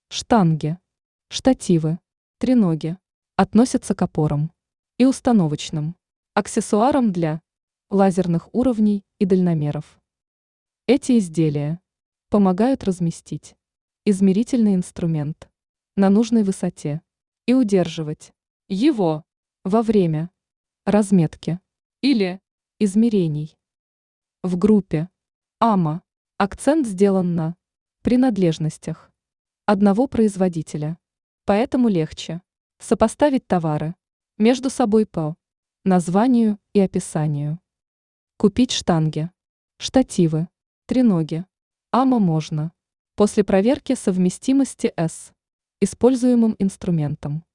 Штанги, штативы, треноги относятся к опорам и установочным аксессуарам для лазерных уровней и дальномеров. Эти изделия помогают разместить измерительный инструмент на нужной высоте и удерживать его во время разметки или измерений. В группе АМА акцент сделан на принадлежностях одного производителя, поэтому легче сопоставить товары между собой по названию и описанию. Купить штанги, штативы, треноги АМА можно после проверки совместимости с используемым инструментом.